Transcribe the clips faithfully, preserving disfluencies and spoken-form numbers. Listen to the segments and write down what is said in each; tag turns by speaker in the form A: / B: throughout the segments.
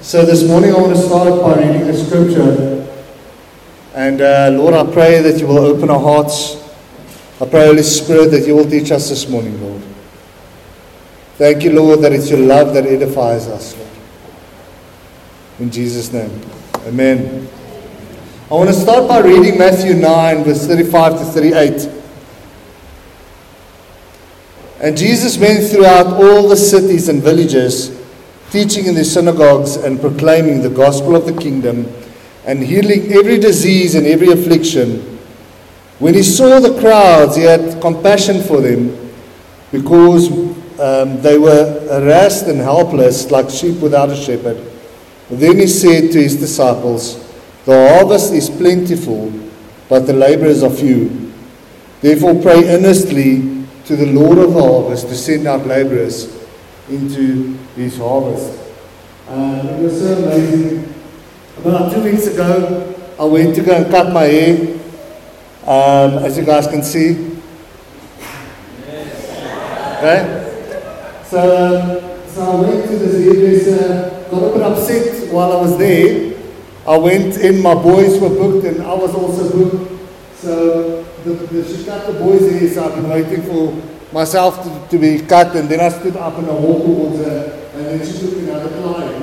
A: So this morning I want to start by reading the scripture. And uh, Lord, I pray that you will open our hearts. I pray, Holy Spirit, that you will teach us this morning, Lord. Thank you, Lord, that it's your love that edifies us, Lord. In Jesus' name, amen. I want to start by reading Matthew nine, verse thirty-five to thirty-eight. And Jesus went throughout all the cities and villages, teaching in the synagogues and proclaiming the gospel of the kingdom and healing every disease and every affliction. When he saw the crowds, he had compassion for them because um, they were harassed and helpless like sheep without a shepherd. Then he said to his disciples, "The harvest is plentiful, but the laborers are few. Therefore pray earnestly to the Lord of the harvest to send out laborers into his harvest." Um, it was so amazing. About two weeks ago, I went to go and cut my hair, um, as you guys can see. Okay? So, um, so I went to this hairdresser, got a bit upset while I was there. I went in, my boys were booked, and I was also booked. So the, the, she cut the boys' hair, so I've been waiting for myself to, to be cut, and then I stood up and I walked towards her, and then she took me another client.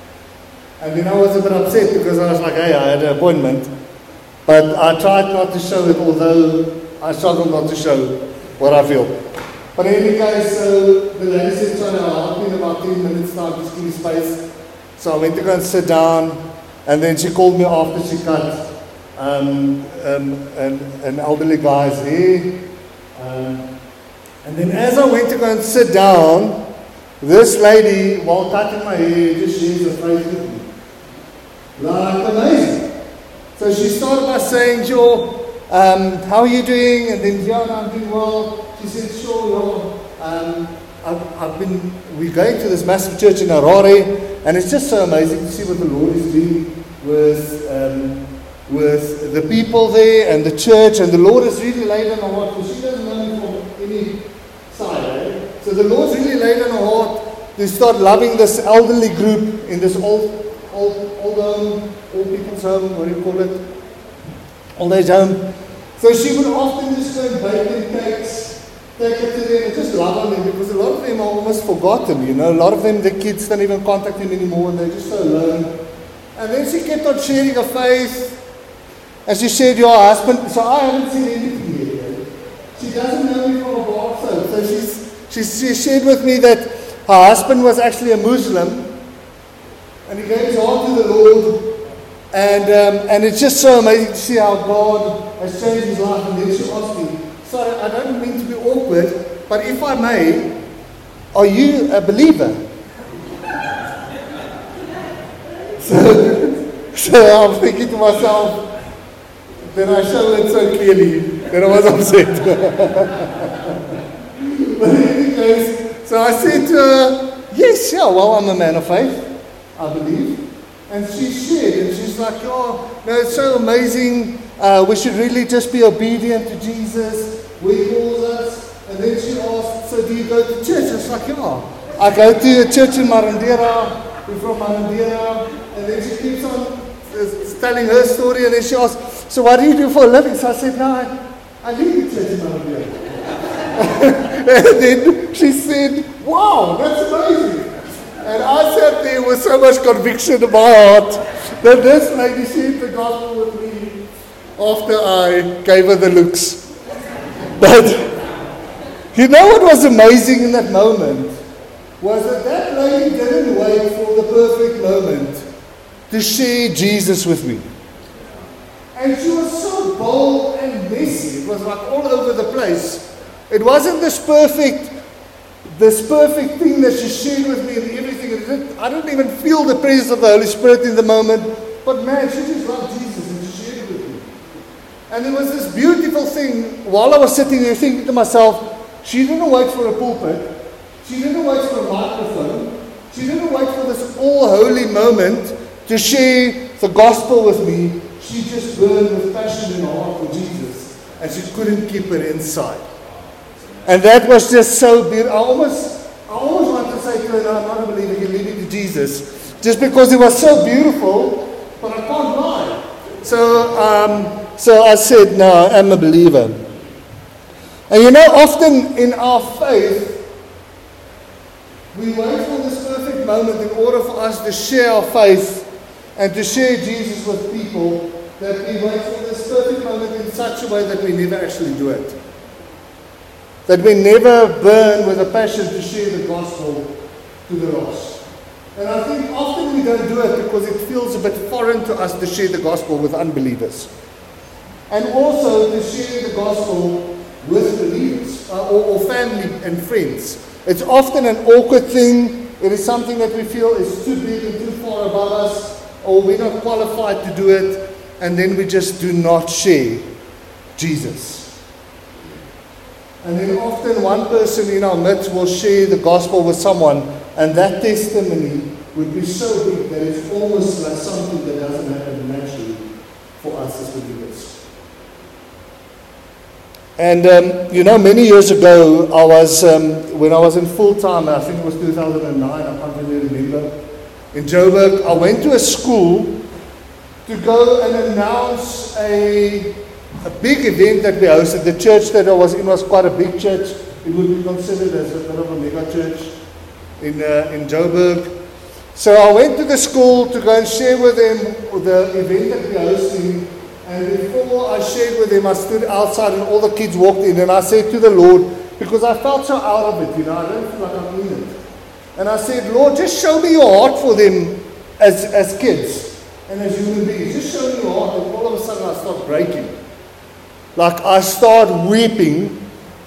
A: And then I was a bit upset because I was like, hey, I had an appointment. But I tried not to show it, although I struggled not to show what I feel. But in any case, so the lady said, trying to help me in about ten minutes time, just give me space. So I went to go and sit down, and then she called me after she cut um, um, an, an elderly guy's hair. Um, and then as I went to go and sit down, this lady, while cutting my hair, just shares her face with me. Like, amazing. So she started by saying, "Sure, um, how are you doing?" And then, "Yeah, no, I'm doing well." She said, "Sure, yeah. Um, I've, I've been, we're going to this massive church in Harare, and it's just so amazing to see what the Lord is doing with, um, with the people there and the church, and the Lord has really laid on her heart, because she doesn't know me from any side, eh? So the Lord's really laid on her heart to start loving this elderly group in this old Old, old home, old people's home, what do you call it? Old age home. So she would often just go and bake them cakes, take it to them, and just love on them, because a lot of them are almost forgotten, you know. A lot of them, the kids don't even contact them anymore, and they're just so alone. And then she kept on sharing her faith, and she shared your husband. So I haven't seen anything yet. She doesn't know me from a bar soap. So she's, she's, she shared with me that her husband was actually a Muslim, and he gave his heart to the Lord, and um, and it's just so amazing to see how God has changed his life. And then she asked me, "Sorry, I don't mean to be awkward, but if I may, are you a believer?" so, so I'm thinking to myself, then I showed it so clearly, then I was upset. But in any case, so I said to her, "Yes, yeah, well, I'm a man of faith, I believe." And she shared, and she's like, "Oh, no, it's so amazing. Uh, we should really just be obedient to Jesus where he calls us." And then she asked, "So do you go to church?" I was like, "Yeah, I go to a church in Marandera. We're from Marandera." And then she keeps on uh, telling her story, and then she asked, "So what do you do for a living?" So I said, "No, I, I lead the church in Marandera." And then she said, "Wow, that's amazing." And I sat there with so much conviction in my heart that this lady shared the gospel with me after I gave her the looks. But you know what was amazing in that moment? Was that that lady didn't wait for the perfect moment to share Jesus with me. And she was so bold and messy. It was like all over the place. It wasn't this perfect This perfect thing that she shared with me and everything. It didn't, I didn't even feel the presence of the Holy Spirit in the moment. But man, she just loved Jesus and she shared it with me. And there was this beautiful thing while I was sitting there thinking to myself, she didn't wait for a pulpit. She didn't wait for a microphone. She didn't wait for this all-holy moment to share the gospel with me. She just burned with passion in her heart for Jesus. And she couldn't keep it inside. And that was just so beautiful. I almost, I almost want to say to her, "No, I'm not a believer, you lead me to Jesus." just because it was so beautiful, but I can't lie. So, um, so I said, no, I'm a believer. And you know, often in our faith, we wait for this perfect moment in order for us to share our faith and to share Jesus with people, that we wait for this perfect moment in such a way that we never actually do it. That we never burn with a passion to share the gospel to the lost. And I think often we don't do it because it feels a bit foreign to us to share the gospel with unbelievers. And also to share the gospel with believers uh, or, or family and friends. It's often an awkward thing. It is something that we feel is too big and too far above us, or we're not qualified to do it, and then we just do not share Jesus. And then often one person in our midst will share the gospel with someone, and that testimony would be so big that it's almost like something that doesn't happen naturally for us as believers. And, um, you know, many years ago, I was, um, when I was in full-time, I think it was two thousand nine, I can't really remember, in Joburg, I went to a school to go and announce a, a big event that we hosted. The church that I was in was quite a big church. It would be considered as a bit of a mega church in, uh, in Joburg. So I went to the school to go and share with them the event that we were hosting. And before I shared with them, I stood outside and all the kids walked in, and I said to the Lord, because I felt so out of it, you know, I don't feel like I'm in it. And I said, Lord, just show me your heart for them as, as kids and as human beings. Just show me your heart. And all of a sudden I start breaking. Like I start weeping,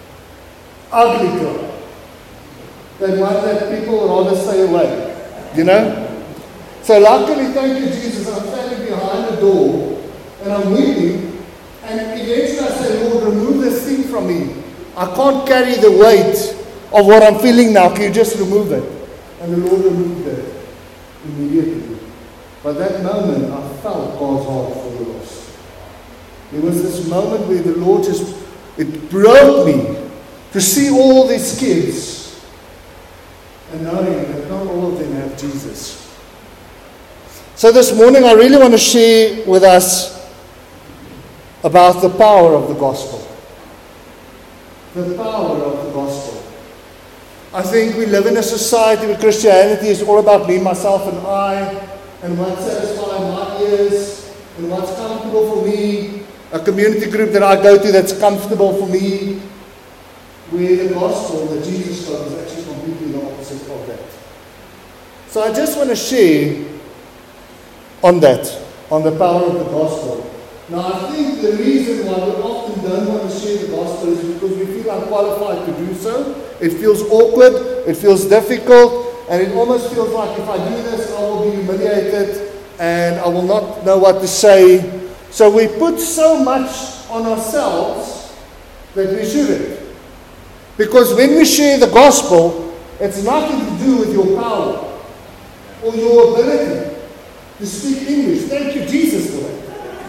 A: ugly cry. That one that people would rather stay away, you know? So luckily, thank you, Jesus, I'm standing behind the door. And I'm weeping, and eventually I say, Lord, remove this thing from me. I can't carry the weight of what I'm feeling now. Can you just remove it? And the Lord removed it immediately. But that moment, I felt God's heart for the lost. There was this moment where the Lord just, it broke me to see all these kids and knowing that not all of them have Jesus. So this morning, I really want to share with us about the power of the gospel. The power of the gospel. I think we live in a society where Christianity is all about me, myself, and I, and what satisfies my ears, and what's comfortable for me, a community group that I go to that's comfortable for me, where the gospel that Jesus taught is actually completely the opposite of that. So I just want to share on that, on the power of the gospel. Now, I think the reason why we often don't want to share the gospel is because we feel unqualified to do so. It feels awkward, it feels difficult, and it almost feels like if I do this, I will be humiliated and I will not know what to say. So we put so much on ourselves that we shouldn't. Because when we share the gospel, it's nothing to do with your power or your ability to speak English. Thank you, Jesus, for that.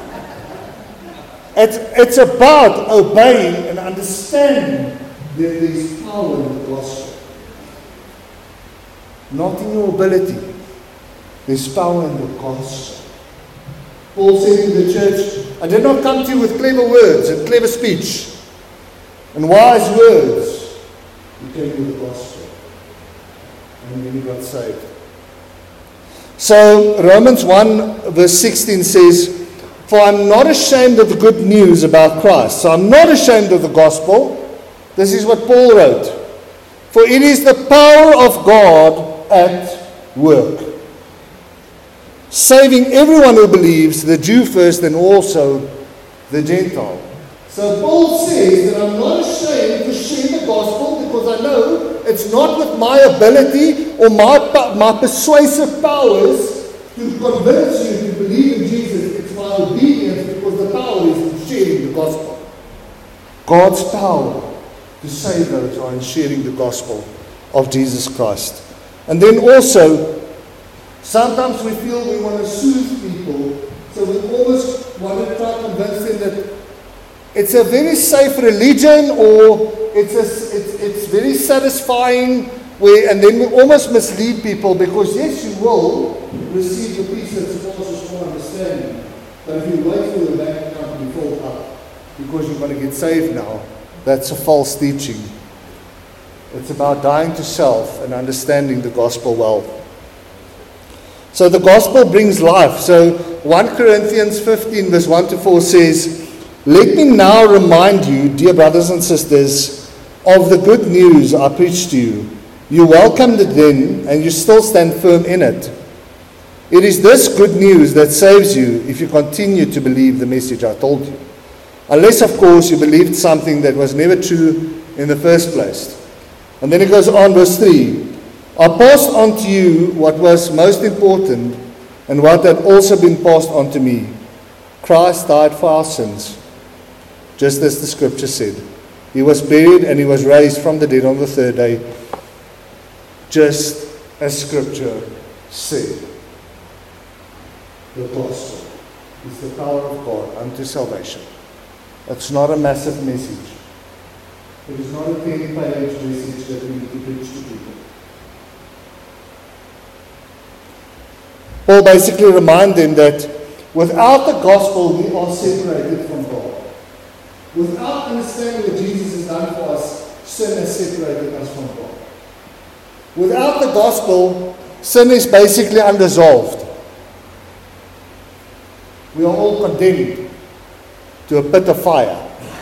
A: It's, it's about obeying and understanding that there is power in the gospel. Not in your ability. There's power in the gospel. Paul said to the church, I did not come to you with clever words and clever speech and wise words. He came with the gospel. And then he got saved. So Romans one verse sixteen says, for I'm not ashamed of the good news about Christ. So I'm not ashamed of the gospel. This is what Paul wrote. For it is the power of God at work, saving everyone who believes, the Jew first and also the Gentile. So Paul says that I'm not ashamed to share the gospel because I know it's not with my ability or my, my persuasive powers to convince you to believe in Jesus. My obedience, because the power is in sharing the gospel. God's power to save those who are in sharing the gospel of Jesus Christ. And then also, sometimes we feel we want to soothe people, so we always want to try to convince them that it's a very safe religion, or it's, a, it's, it's very satisfying, where, and then we almost mislead people, because yes, you will receive the peace that surpasses all understanding. But if you wait for the bank account to be filled up because you're going to get saved now, that's a false teaching. It's about dying to self and understanding the gospel well. So the gospel brings life. So First Corinthians fifteen verse one to four says, "Let me now remind you, dear brothers and sisters, of the good news I preached to you. You welcomed it then, and you still stand firm in it. It is this good news that saves you if you continue to believe the message I told you. Unless, of course, you believed something that was never true in the first place." And then it goes on, verse three. "I passed on to you what was most important and what had also been passed on to me. Christ died for our sins, just as the scripture said. He was buried and he was raised from the dead on the third day, just as scripture said." The gospel is the power of God unto salvation. It's not a massive message. It is not a ten-page message that we need to preach to people. Paul basically reminds them that without the gospel, we are separated from God. Without understanding what Jesus has done for us, sin has separated us from God. Without the gospel, sin is basically unresolved. We are all condemned to a pit of fire,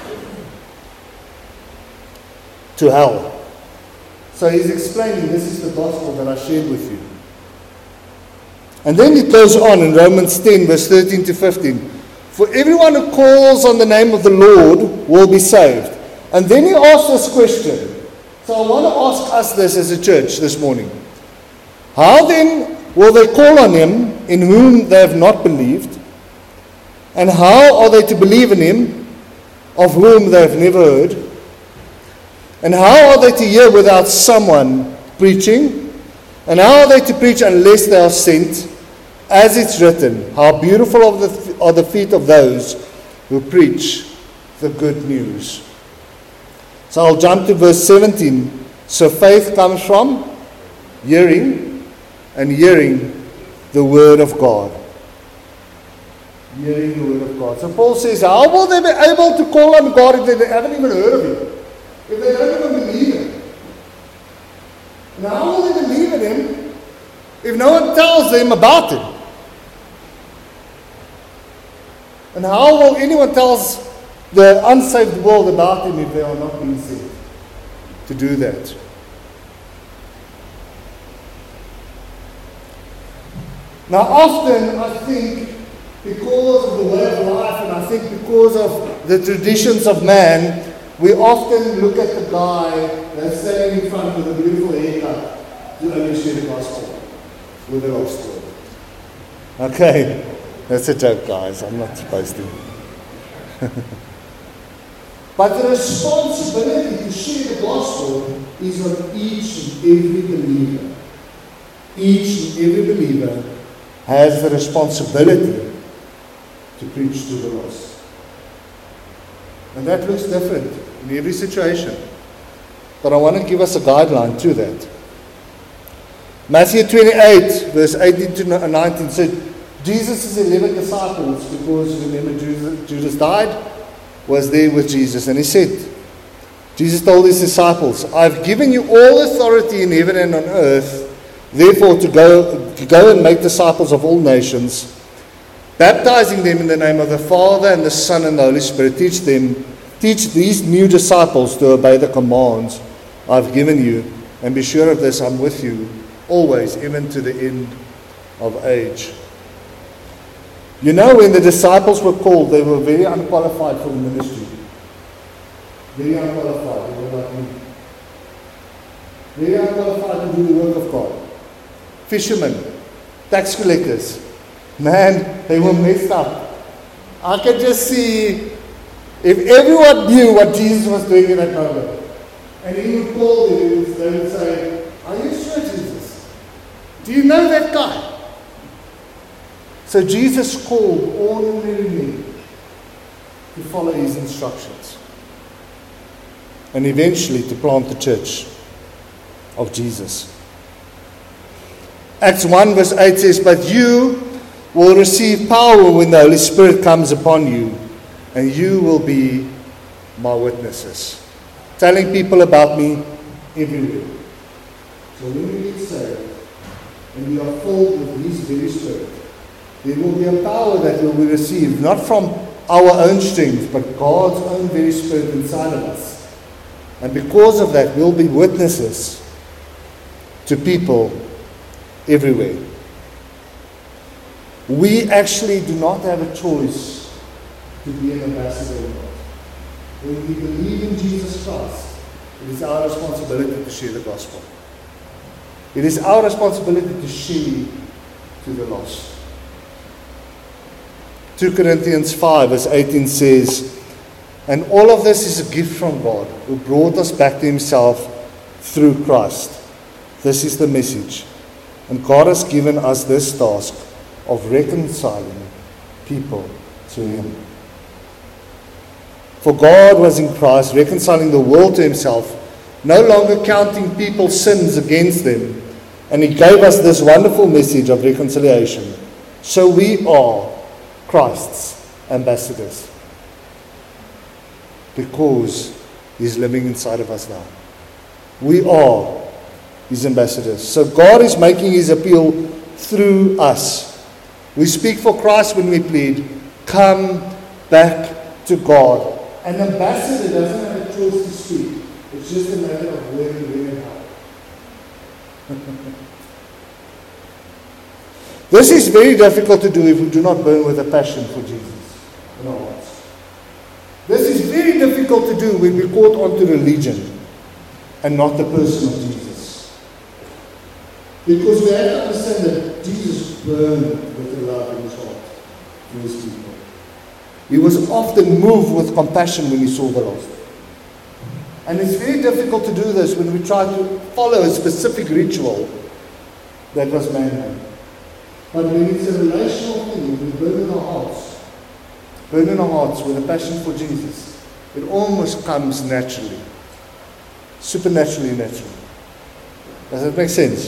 A: to hell. So he's explaining, this is the gospel that I shared with you. And then it goes on in Romans ten, verse thirteen to fifteen. "For everyone who calls on the name of the Lord will be saved." And then he asks this question. So I want to ask us this as a church this morning. How then will they call on him in whom they have not believed? And how are they to believe in him of whom they have never heard? And how are they to hear without someone preaching? And how are they to preach unless they are sent? As it's written, how beautiful are the, are the feet of those who preach the good news. So I'll jump to verse seventeen. "So faith comes from hearing, and hearing the word of God." Hearing the word of God. So Paul says, how will they be able to call on God if they haven't even heard of him? If they don't even believe him? And how will they believe in him if no one tells them about him? And how will anyone tell the unsaved world about him if they are not being sent to do that? Now often I think, because of the way of life, and I think because of the traditions of man, we often look at the guy that's standing in front with a beautiful haircut to only share the gospel with the lost world. Okay, that's a joke, guys. I'm not supposed to. But the responsibility to share the gospel is on each and every believer. Each and every believer has the responsibility to preach to the lost. And that looks different in every situation. But I want to give us a guideline to that. Matthew twenty-eight, verse eighteen to nineteen said, Jesus' eleven disciples, because remember Judas, Judas died, was there with Jesus. And he said, Jesus told his disciples, I've given you all authority in heaven and on earth, therefore to go, to go and make disciples of all nations, baptizing them in the name of the Father and the Son and the Holy Spirit. Teach them, teach these new disciples to obey the commands I've given you. And be sure of this, I'm with you always, even to the end of age. You know, when the disciples were called, they were very unqualified for the ministry. Very unqualified. They were like me. Very unqualified to do the work of God. Fishermen, tax collectors. Man, they were messed up. I could just see if everyone knew what Jesus was doing in that moment. And he would call them, they would say, are you sure, Jesus? Do you know that guy? So Jesus called ordinary men to follow his instructions. And eventually to plant the church. of Jesus. Acts one verse eight says, "But you will receive power when the Holy Spirit comes upon you, and you will be my witnesses." Telling people about me everywhere. So when we get saved, and we are filled with His very Spirit, there will be a power that will be received, not from our own strength, but God's own very Spirit inside of us. And because of that, we'll be witnesses to people everywhere. We actually do not have a choice to be an ambassador of God. When we believe in Jesus Christ, it is our responsibility to share the gospel. It is our responsibility to share to the lost. two Corinthians five verse eighteen says, "And all of this is a gift from God, who brought us back to Himself through Christ. This is the message. And God has given us this task of reconciling people to Him. For God was in Christ, reconciling the world to Himself, no longer counting people's sins against them. And He gave us this wonderful message of reconciliation. So we are Christ's ambassadors, because He's living inside of us now. We are His ambassadors. So God is making His appeal through us. We speak for Christ when we plead, come back to God. An ambassador doesn't have a choice to speak. It's just a matter of where and when and how. This is very difficult to do if we do not burn with a passion for Jesus in our hearts. This is very difficult to do when we're caught onto religion and not the person of Jesus. Because we have to understand that Jesus burned with the love in His heart for His people. He was often moved with compassion when He saw the lost. And it's very difficult to do this when we try to follow a specific ritual that was man-made. But when it's a relational thing, when we burn in our hearts, burn in our hearts with a passion for Jesus, it almost comes naturally. Supernaturally natural. Does that make sense?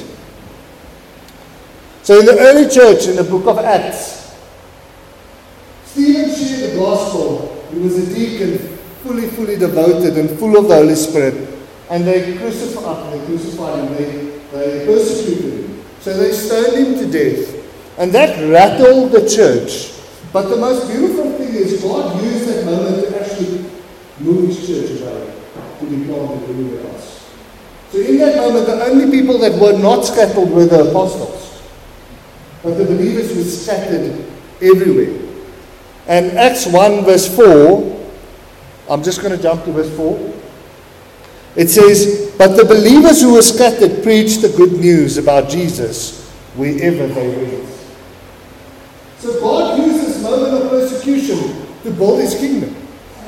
A: So in the early church, in the book of Acts, Stephen shared the gospel. He was a deacon, fully, fully devoted and full of the Holy Spirit. And they crucified, they crucified him, they, they persecuted him. So they stoned him to death. And that rattled the church. But the most beautiful thing is God used that moment to actually move His church away, to be planted everywhere else. So in that moment, the only people that were not scattered were the apostles. But the believers were scattered everywhere. And Acts one verse four, I'm just going to jump to verse four. It says, but the believers who were scattered preached the good news about Jesus wherever they went. So God used this moment of persecution to build His kingdom.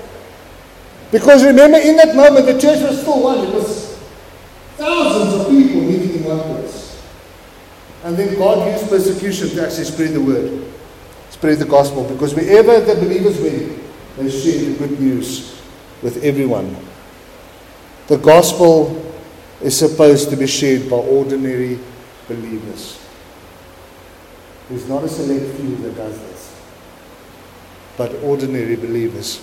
A: Because remember, in that moment, the church was still one. It was thousands of people meeting in one place. And then God used persecution to actually spread the word, spread the gospel. Because wherever the believers went, they shared the good news with everyone. The gospel is supposed to be shared by ordinary believers. There's not a select few that does this, but ordinary believers.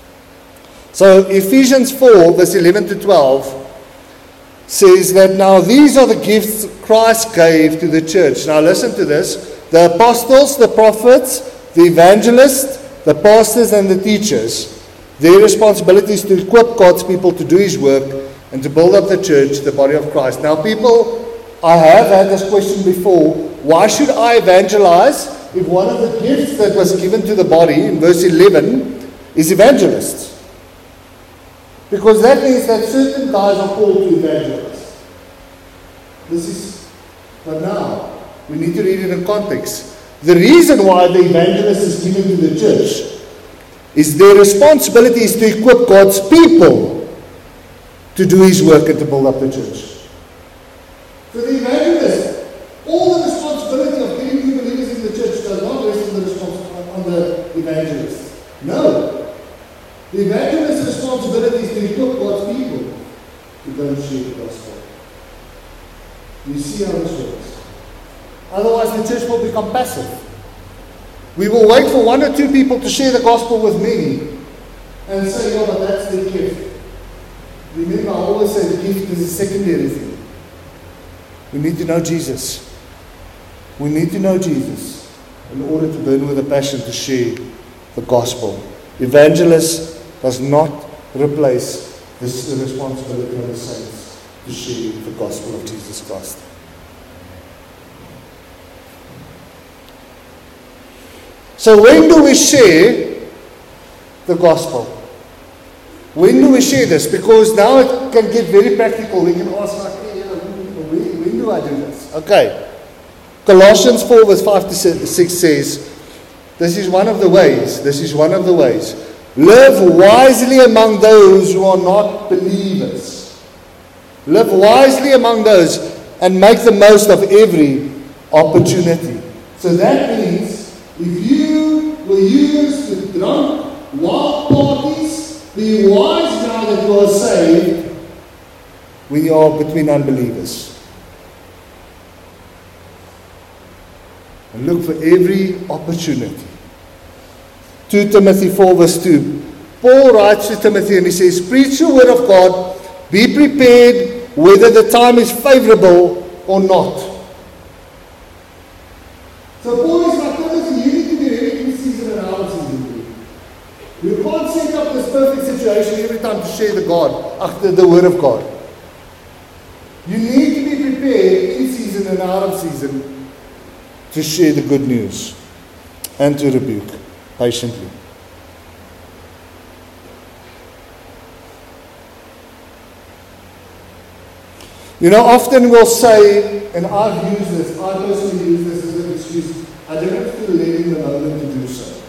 A: So Ephesians four, verse eleven to twelve, says that now these are the gifts Christ gave to the church. Now listen to this. The apostles, the prophets, the evangelists, the pastors and the teachers, their responsibility is to equip God's people to do His work and to build up the church, the body of Christ. Now people, I have had this question before. Why should I evangelize if one of the gifts that was given to the body in verse eleven is evangelists? Because that means that certain guys are called to evangelize. This is, but now, we need to read it in context. The reason why the evangelist is given to the church is their responsibility is to equip God's people to do His work and to build up the church. So the evangelist, all the responsibility of getting new believers in the church does not rest on the, respons- on the evangelist. No. The evangelist's responsibility is to equip God's people to go and share the gospel. You see how this works. Otherwise the church will become passive. We will wait for one or two people to share the gospel with many and say, oh, but that's the gift. Remember, I always say the gift is a secondary thing. We need to know Jesus. We need to know Jesus in order to burn with a passion to share the gospel. Evangelist does not replace this, the responsibility of the saints to share the gospel of Jesus Christ. So when do we share the gospel? When do we share this? Because now it can get very practical. We can ask like, hey, when, when do I do this? Okay. Colossians four verse five to six says, this is one of the ways, this is one of the ways. Live wisely among those who are not believers. Live wisely among those and make the most of every opportunity. So that means if you were used to drunk, wild parties, be wise now that you are saved, we are between unbelievers. And look for every opportunity. Second Timothy four verse two. Paul writes to Timothy and he says, preach the word of God, be prepared whether the time is favorable or not. So Paul is like, Timothy, you need to be ready in season and out of season. You can't set up this perfect situation every time to share the God, after the word of God. You need to be prepared in season and out of season to share the good news and to rebuke patiently. You know, often we'll say, and I've used this, I personally use this as an excuse, I don't feel led in the moment to do so.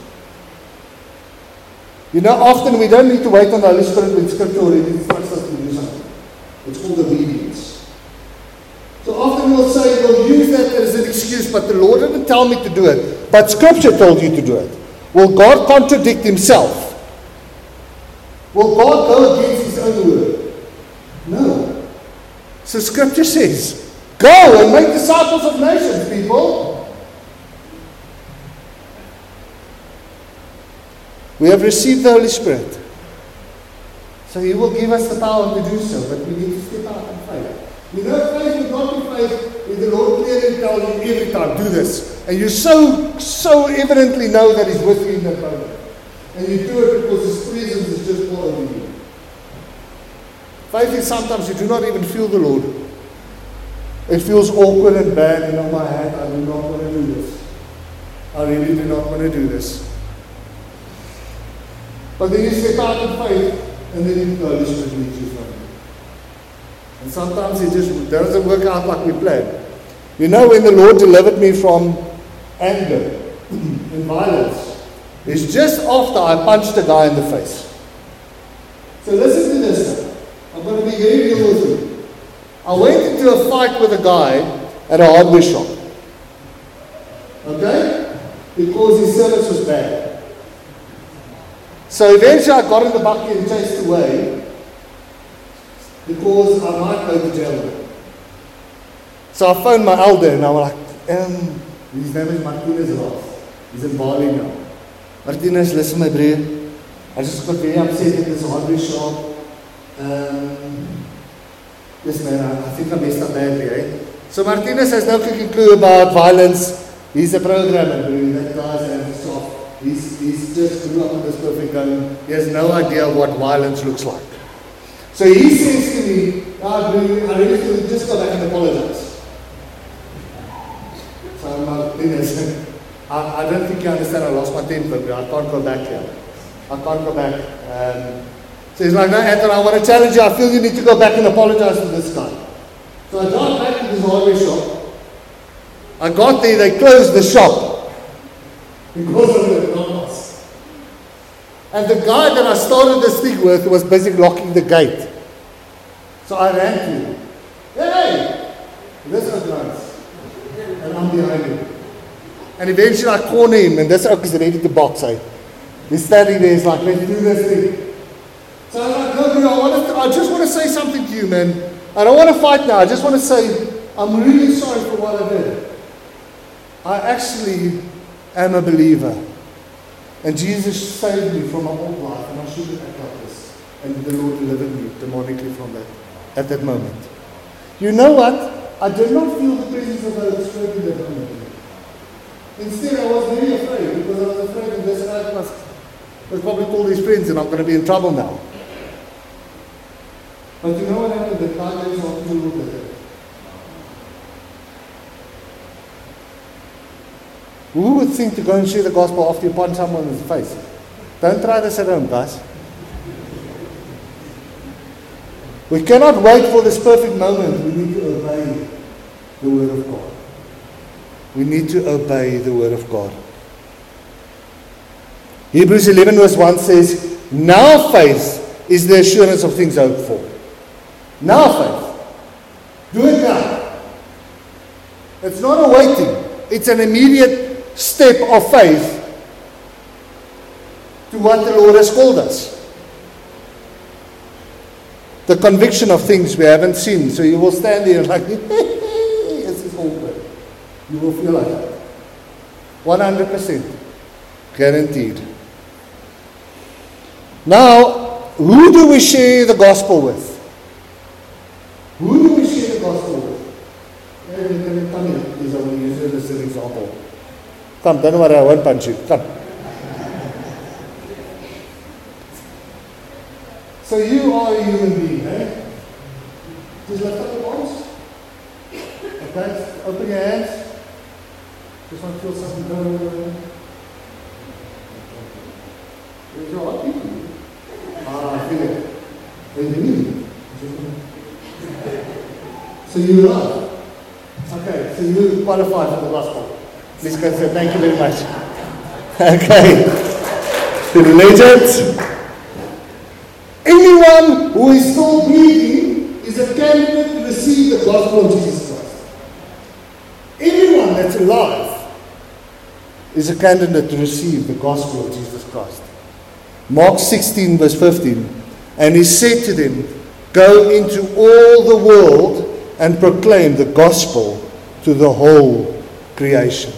A: You know, often we don't need to wait on the Holy Spirit when Scripture already instructs us to do something. It's called obedience. So often we'll say, we'll use that as an excuse, but the Lord didn't tell me to do it. But Scripture told you to do it. Will God contradict Himself? Will God go against His own word? No. So Scripture says, go and make disciples of nations, people. We have received the Holy Spirit. So He will give us the power to do so, but we need to step out in faith. You know, faith would not be faith if the Lord clearly tells you every time, do this. And you so, so evidently know that He's with you in that moment. And you do it because His presence is just all over you. Faith is sometimes you do not even feel the Lord. It feels awkward and bad, and on my hand, I do not want to do this. I really do not want to do this. But then you step out in faith, and then the Holy Spirit leads you from it. And sometimes it just doesn't work out like we planned. You know, when the Lord delivered me from anger and violence, it's just after I punched a guy in the face. So listen to this now. I'm going to be very real with you. I went into a fight with a guy at a hardware shop. Okay? Because his service was bad. So eventually I got in the bucket and chased away. Because I might go to jail. So I phoned my elder and I was like, um, his name is Martinez Ross. He's in Bali now. Martinez, listen my brother. I just got very upset at this hardware shop. Um, yes man, I, I think I messed up badly, eh? So Martinez has no fucking clue about violence. He's a programmer, bro. That guy's hands soft. He's, he's just grew up in this perfect home. He has no idea what violence looks like. So he says to me, oh, I really feel just go back and apologize. So I'm like, Dennis, I, I don't think you understand, I lost my temper, bro. I can't go back here. I can't go back. Um, so he's like, no, Anton, I want to challenge you. I feel you need to go back and apologize to this guy. So I got back to this hardware shop. I got there, they closed the shop. Because of the numbers. And the guy that I started this thing with was busy locking the gate. So I ran to him. Hey! This is nice. And I'm behind him. And eventually I corner him, and this oak is ready to box. Eh? He's standing there, he's like, let's do this thing. So I'm like, no, dude, I, want to, I just want to say something to you, man. I don't want to fight now. I just want to say, I'm really sorry for what I did. I actually am a believer. And Jesus saved me from my old life, and I shouldn't act like this. And the Lord delivered me demonically from that at that moment. You know what? I did not feel the presence of the Holy Spirit in that moment. Instead, I was very afraid, because I was afraid that this guy must, must probably call his friends and I'm going to be in trouble now. But you know what happened? The guy goes on to look at it. Who would think to go and share the gospel after you punch someone in the face? Don't try this at home, guys. We cannot wait for this perfect moment. We need to obey the Word of God. We need to obey the Word of God. Hebrews eleven verse one says, now faith is the assurance of things hoped for. Now faith. Do it now. It's not a waiting. It's an immediate step of faith to what the Lord has called us. The conviction of things we haven't seen. So you will stand there like, this is awkward. You will feel like that. one hundred percent. Guaranteed. Now, who do we share the gospel with? Who do we share the gospel with? Come here, please. I want to use it as an example. Come, don't worry, I won't punch you. Come. So you are a human being, eh? Just lift up your arms. Okay, open your hands. Just want to feel something going on. There's your heart beating. Ah, I feel it. Then you need. So you love. Okay, so you qualify for the gospel. Please go say thank you very much. Okay. To the legend. Anyone who is still breathing is a candidate to receive the gospel of Jesus Christ. Anyone that's alive is a candidate to receive the gospel of Jesus Christ. Mark sixteen verse fifteen. And he said to them, go into all the world and proclaim the gospel to the whole creation.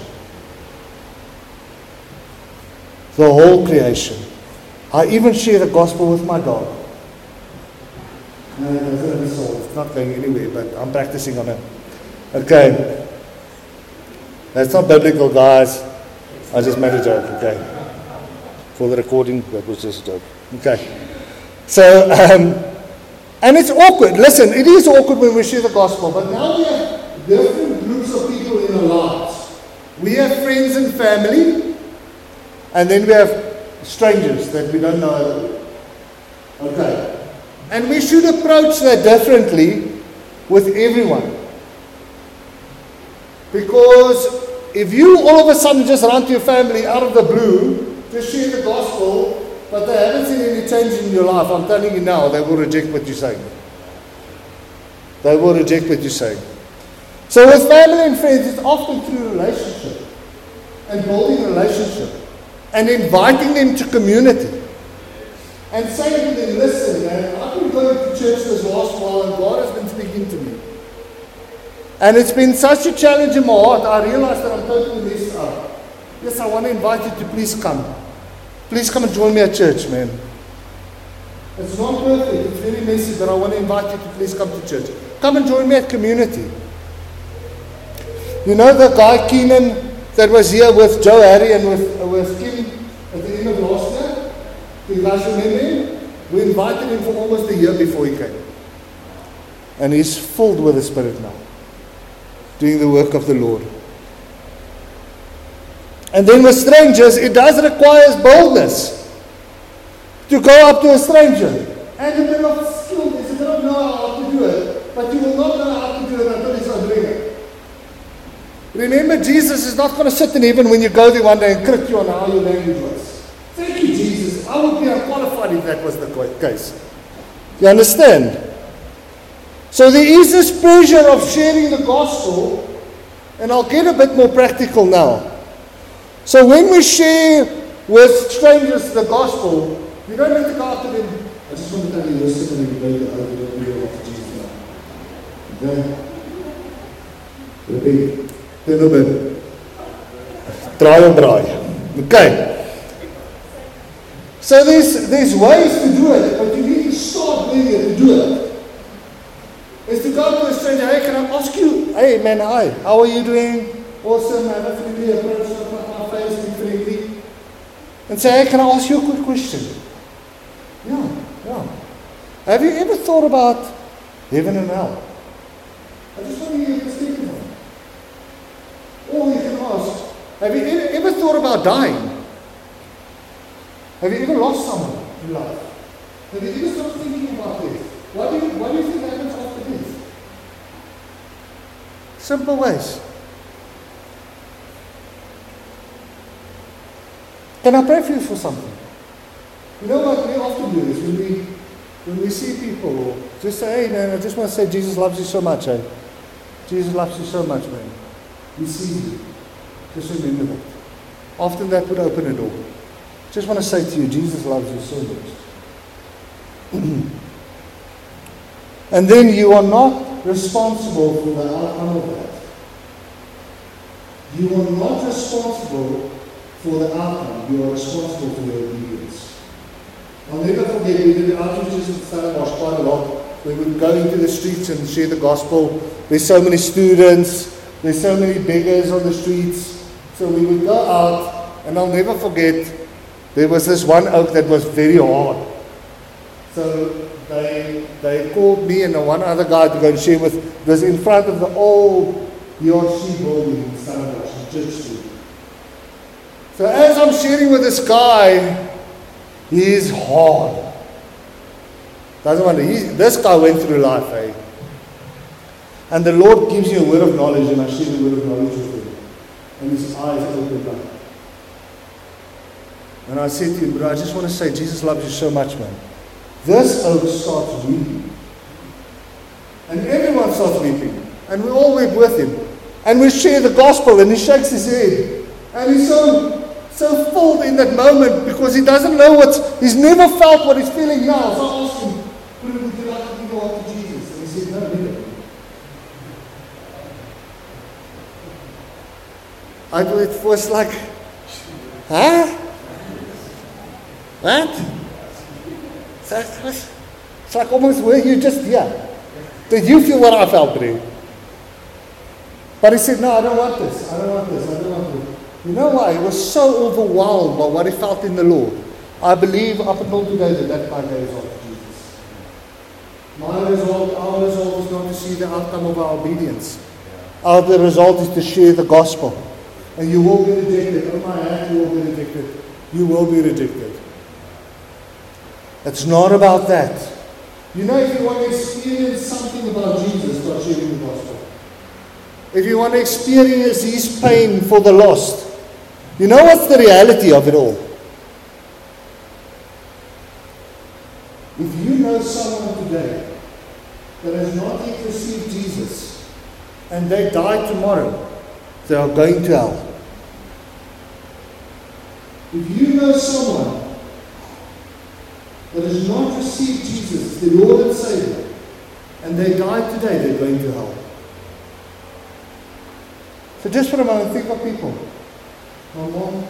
A: The whole creation. I even share the gospel with my dog. No, no, it's going to be solved. It's not going anywhere, but I'm practicing on it. Okay. That's not biblical, guys. I just made a joke, okay. For the recording, that was just a joke. Okay. So, um, and it's awkward. Listen, it is awkward when we share the gospel, but now we have different groups of people in our lives. We have friends and family, and then we have strangers that we don't know. Okay. And we should approach that differently with everyone. Because if you all of a sudden just run to your family out of the blue to share the gospel, but they haven't seen any change in your life, I'm telling you now, they will reject what you're saying. They will reject what you're saying. So with family and friends, it's often through relationship and building relationship and inviting them to community and saying to them, listen, man, I've been going to church this last while and God has been speaking to me. And it's been such a challenge in my heart, I realized that I'm totally messed up. Yes, I want to invite you to please come. Please come and join me at church, man. It's not perfect, it's very messy, but I want to invite you to please come to church. Come and join me at community. You know the guy Keenan that was here with Joe Harry and with, uh, with Kim at the end of last year? Do you guys remember him? We invited him for almost a year before he came. And he's filled with the Spirit now, doing the work of the Lord. And then with strangers, it does require boldness to go up to a stranger. And a bit of skill, there's a bit of know how to do it, but you will not know how to do it until he's not doing it. Remember, Jesus is not going to sit in heaven when you go there one day and correct you on how your language was. Thank you, Jesus. I would be unqualified if that was the case. You understand? So there is this pressure of sharing the gospel, and I'll get a bit more practical now. So when we share with strangers the gospel, you don't need to go after them. I just want to tell you, you're sitting in the baby, I don't know what Jesus now. Okay? Repeat. Turn a bit. Draai om draai. Okay. So there's, there's ways to do it, but you need to start doing it to do it. Is to go to a stranger, hey, can I ask you, hey man, hi, how are you doing? Awesome, I have a friendly approach, my face, be friendly. And say, hey, can I ask you a quick question? Yeah, yeah. Have you ever thought about heaven and hell? I just want to hear you speak about it. Or you can ask, have you ever, ever thought about dying? Have you ever lost someone in life? Have you ever started thinking about this? What do you, what do you think happens after this? Simple ways. Can I pray for you for something? You know what we often do is when we when we see people, or just say, hey man, I just want to say Jesus loves you so much, eh? Jesus loves you so much, man. He sees you. Just remember that. Often that would open a door. Just want to say to you, Jesus loves you so much. And then you are not responsible for the outcome of that. You are not responsible for the outcome. You are responsible for your obedience. I'll never forget, we did outreaches in Stellenbosch quite a lot. We would go into the streets and share the gospel. There's so many students. There's so many beggars on the streets. So we would go out, and I'll never forget, there was this one oak that was very hard. So they they called me and one other guy to go and share with. It was in front of the old E R C building in Stellenbosch, in Church Street. So as I'm sharing with this guy, he's hard. Doesn't want to. He's, this guy went through life, eh? And the Lord gives you a word of knowledge, and I share the word of knowledge with him. And his eyes opened up. And I said to him, bro, I just want to say, Jesus loves you so much, man. This oak starts weeping. And everyone starts weeping. And we all weep with him. And we share the gospel, and he shakes his head. And he's so, so full in that moment because he doesn't know what's, he's never felt what he's feeling now. So I asked him, would you like to go after Jesus? And he said, no, never. I thought it was like, huh? What? It's like almost where you just, yeah. Did you feel what I felt, bro? But he said, no, I don't want this. I don't want this. I don't want this. You know why? He was so overwhelmed by what he felt in the Lord. I believe up until today that that guy goes after Jesus. My result, our result is not to see the outcome of our obedience. Our the result is to share the gospel. And you will be rejected. On my hand, you will be rejected. You will be rejected. It's not about that. You know, if you want to experience something about Jesus, start sharing the gospel. If you want to experience his pain for the lost, you know what's the reality of it all? If you know someone today that has not yet received Jesus and they die tomorrow, they are going to hell. If you know someone that has not received Jesus, the Lord and Savior, and they die today, they're going to hell. So just for a moment, think of people. My mom,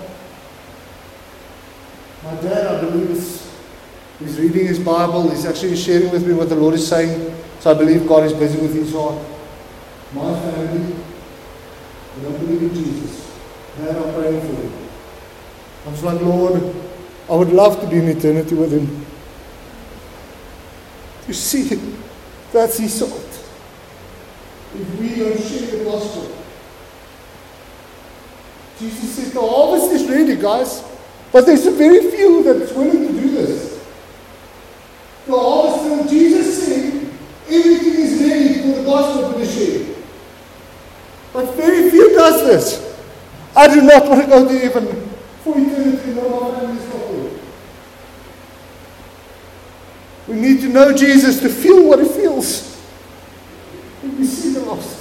A: my dad, I believe, is he's reading his Bible. He's actually sharing with me what the Lord is saying. So I believe God is busy with his heart. My family, they don't believe in Jesus. Dad, I'm praying for him. I was like, Lord, I would love to be in eternity with him. You see, that's his salt. If we don't share the gospel, Jesus said, the harvest is ready, guys. But there's a very few that's willing to do this. The harvest, and Jesus said, everything is ready for the gospel to be shared. But very few does this. I do not want to go to heaven for eternity. No, my family is not there. We need to know Jesus to feel what he feels when we see the lost.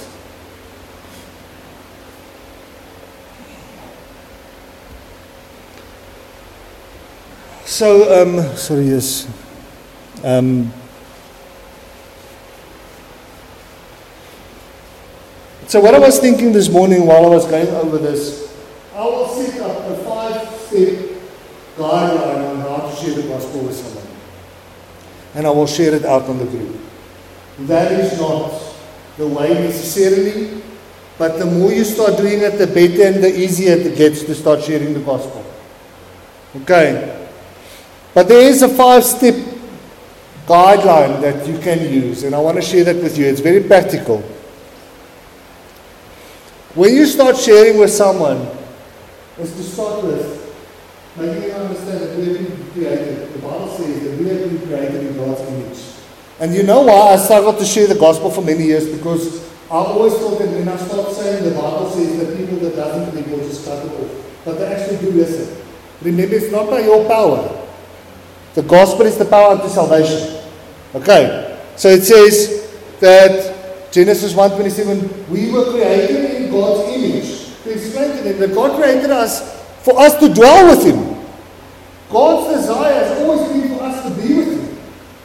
A: So, um, sorry, yes. Um, So what I was thinking this morning while I was going over this, I will set up a five-step guideline on how to share the gospel with someone. And I will share it out on the group. That is not the way necessarily, but the more you start doing it, the better and the easier it gets to start sharing the gospel. Okay. But there is a five-step guideline that you can use, and I want to share that with you. It's very practical. When you start sharing with someone, is to start with making them understand that we have been created. The Bible says that we have been created in God's image. And you know why I struggled to share the gospel for many years? Because I always thought that when I start saying the Bible says that people that doesn't believe will just cut it off. But they actually do listen. Remember, it's not by your power. The gospel is the power unto salvation. Okay. So it says that Genesis one twenty-seven, we were created in God's image. To explain to them that God created us for us to dwell with Him. God's desire has always been for us to be with Him.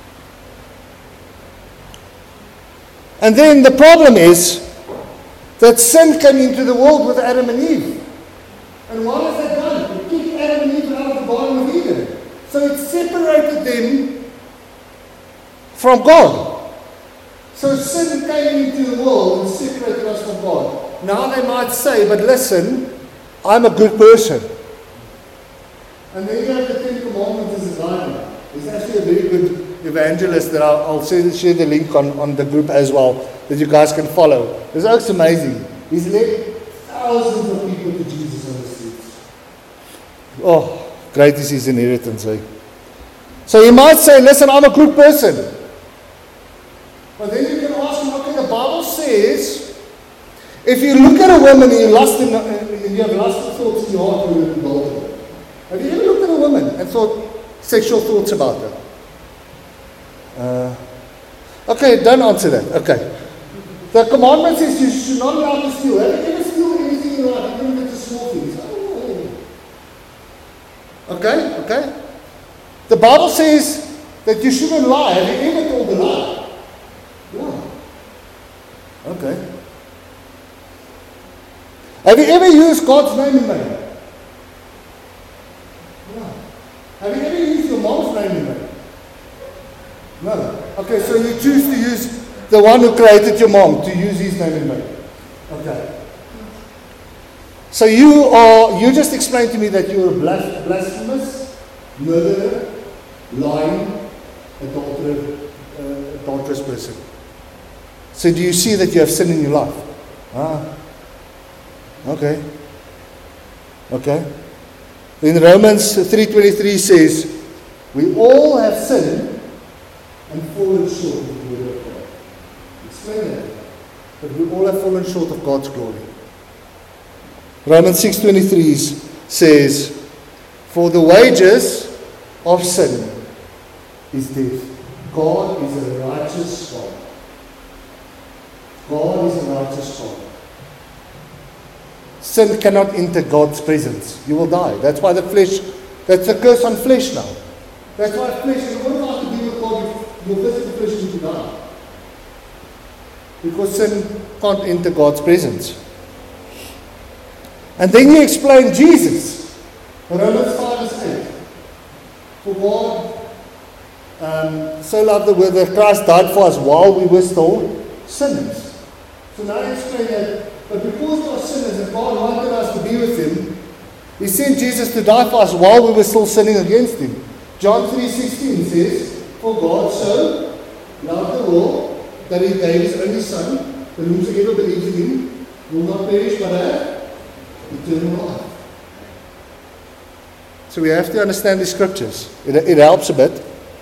A: And then the problem is that sin came into the world with Adam and Eve. And what has that done? It kicked Adam and Eve out of the Garden of Eden. So it separated them from God. So sin came into the world and separated us from God. Now they might say, but listen, I'm a good person. And then you have the Ten Commandments as a guideline. There's actually a very good evangelist that I'll, I'll share, share the link on, on the group as well, that you guys can follow. It's also amazing. He's led thousands of people to Jesus on the streets. Oh, great is his inheritance, eh? So you might say, listen, I'm a good person. But then you can ask him, okay, the Bible says, if you look at a woman and you, lust in, and you have lustful thoughts in your heart, you will be involved. Have you ever looked at a woman and thought sexual thoughts about her? Uh, okay, don't answer that. Okay. The commandment says you should not allow to steal. Have you ever stolen anything in your life? Even if it's a small things. Okay, okay. The Bible says that you shouldn't lie. Have you ever told a lie? Yeah. Okay. Have you ever used God's name in vain? Yeah. Have you ever used your mom's name in vain? No. Okay, so you choose to use the one who created your mom, to use his name in vain. Okay. So you are, you just explained to me that you're a blas- blasphemous, murderer, lying, adulterer, uh, adulterous person. So do you see that you have sin in your life? Ah. Okay. Okay. In Romans three twenty-three says, we all have sinned and fallen short of the glory of God. Explain that. But we all have fallen short of God's glory. Romans six twenty-three says, for the wages of sin is death. God is a righteous God. God is a righteous God. Sin cannot enter God's presence. You will die. That's why the flesh, that's a curse on flesh now. That's why flesh, in order for us to be with God, your physical flesh needs to die. Because sin can't enter God's presence. And then you explain Jesus. Romans five verse eight. For God um, so loved the world that Christ died for us while we were still sinners. So now you explain that, but because we are sinners and God wanted us to be with Him, He sent Jesus to die for us while we were still sinning against Him. John three sixteen says, for God so loved the world that He gave His only Son, that whosoever believes in Him will not perish but have eternal life. So we have to understand the scriptures. It, it helps a bit.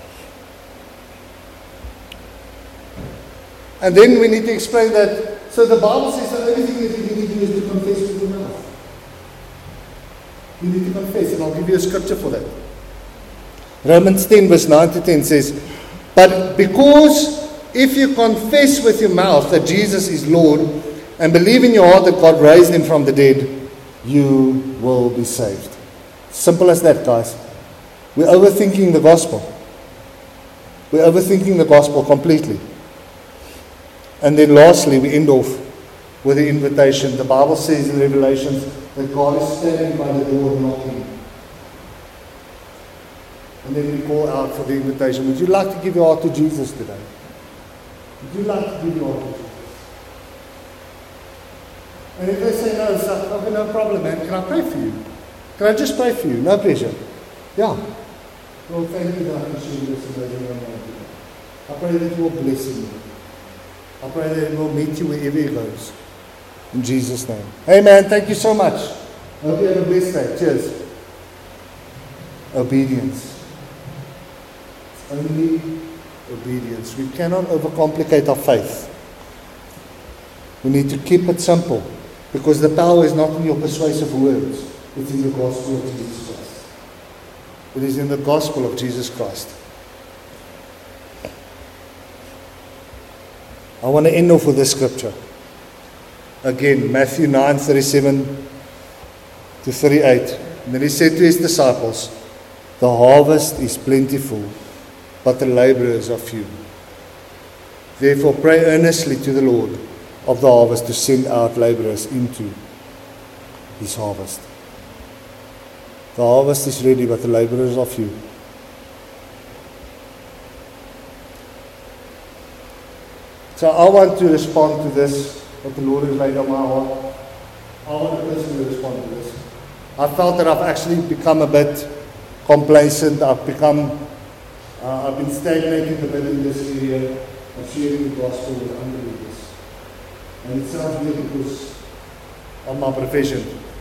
A: And then we need to explain that. So the Bible says that everything that you need to do is to confess with your mouth. You need to confess, and I'll give you a scripture for that. Romans ten verse nine to ten says, but because if you confess with your mouth that Jesus is Lord and believe in your heart that God raised Him from the dead, you will be saved. Simple as that, guys. We're overthinking the gospel. We're overthinking the gospel completely. And then lastly, we end off with the invitation. The Bible says in Revelations that God is standing by the door knocking. And then we call out for the invitation. Would you like to give your heart to Jesus today? Would you like to give your heart to Jesus? And if they say no, it's like, okay, no problem, man. Can I pray for you? Can I just pray for you? No pressure. Yeah. Lord, thank you that I can share this with everyone today. I pray that you will bless him. I pray that he will meet you wherever he goes. In Jesus' name. Amen. Thank you so much. I hope you have a blessed day. Cheers. Obedience. It's only obedience. We cannot overcomplicate our faith. We need to keep it simple. Because the power is not in your persuasive words. It's in the gospel of Jesus Christ. It is in the gospel of Jesus Christ. I want to end off with this scripture. Again, Matthew nine, thirty-seven to thirty-eight. And then he said to his disciples, the harvest is plentiful, but the laborers are few. Therefore pray earnestly to the Lord of the harvest to send out laborers into his harvest. The harvest is ready, but the laborers are few. So I want to respond to this, what the Lord has laid on my heart. I want to personally respond to this. I felt that I've actually become a bit complacent. I've become, uh, I've been stagnating a bit in this area of sharing the gospel with unbelievers. And it sounds weird because of my profession.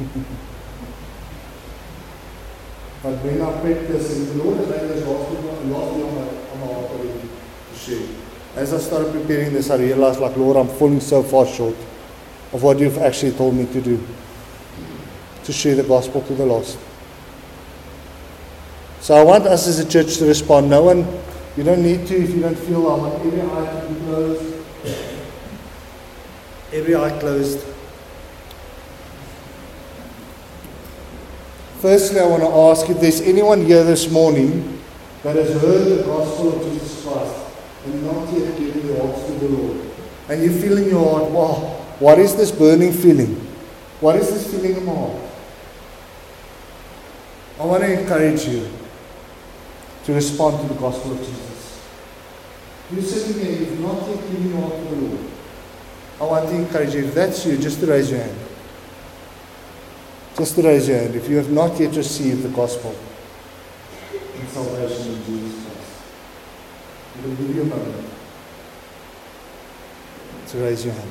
A: But when I practice, and the Lord has laid this gospel on my on my heart already to share. As I started preparing this, I realized, like, Lord, I'm falling so far short of what you've actually told me to do. To share the gospel to the lost. So I want us as a church to respond. No one, you don't need to if you don't feel. I want every eye to be closed. Every eye closed. Firstly, I want to ask if there's anyone here this morning that has heard the gospel of Jesus Christ and not yet given their hearts to the Lord. And you feel in your heart, wow, what is this burning feeling? What is this feeling in my heart? I want to encourage you to respond to the gospel of Jesus. You're sitting there, you've not yet given your heart to the Lord. I want to encourage you, if that's you, just to raise your hand. Just to raise your hand. If you have not yet received the gospel and salvation in Jesus Christ, I'm going to give you a moment to raise your hand.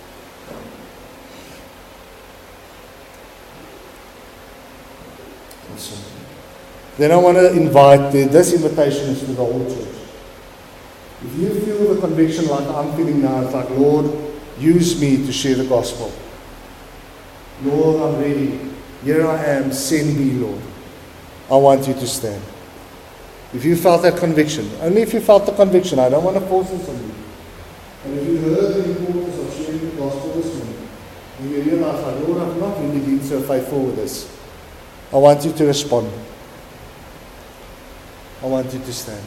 A: Awesome. Then I want to invite, the, this invitation is to the whole church. If you feel the conviction like I'm feeling now, it's like, Lord, use me to share the gospel. Lord, I'm ready. Here I am. Send me, Lord. I want you to stand. If you felt that conviction, only if you felt the conviction, I don't want to force this on you. And if you heard the importance of sharing the gospel this morning, and you realize, like, Lord, I've not really been so faithful with this, I want you to respond. I want you to stand.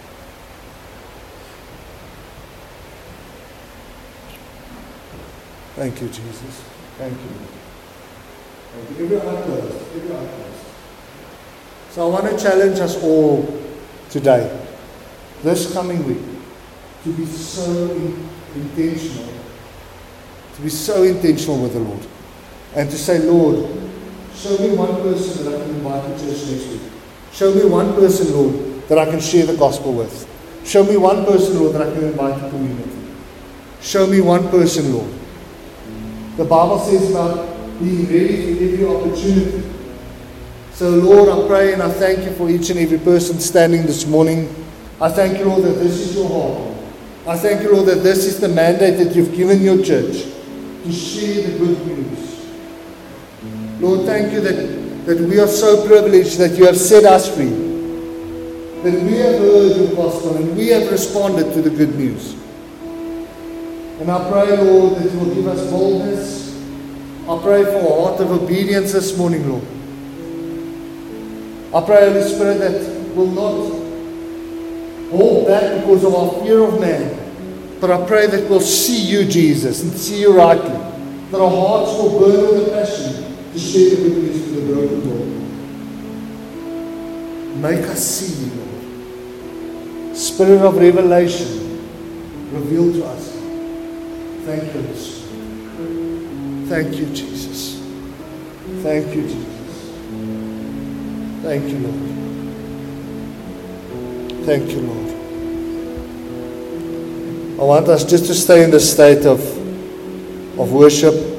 A: Thank you, Jesus. Thank you. Thank you. Every eye closed. Every eye closed. So I want to challenge us all today, this coming week, to be so in, intentional, to be so intentional with the Lord, and to say, Lord, show me one person that I can invite to church next week. Show me one person, Lord, that I can share the gospel with. Show me one person, Lord, that I can invite to community. Show me one person, Lord. The Bible says about being ready for every opportunity. So, Lord, I pray and I thank you for each and every person standing this morning. I thank you, Lord, that this is your heart. I thank you, Lord, that this is the mandate that you've given your church to share the good news. Lord, thank you that, that we are so privileged that you have set us free. That we have heard your gospel and we have responded to the good news. And I pray, Lord, that you will give us boldness. I pray for a heart of obedience this morning, Lord. I pray, Holy Spirit, that will not hold back because of our fear of man. But I pray that we'll see you, Jesus, and see you rightly. that our hearts will burn with a passion to share the good news with the broken world. Make us see you, Lord. Spirit of revelation, reveal to us. Thank you, Lord. Thank you, Jesus. Thank you, Jesus. Thank you, Lord. Thank you, Lord. I want us just to stay in the state of, of worship.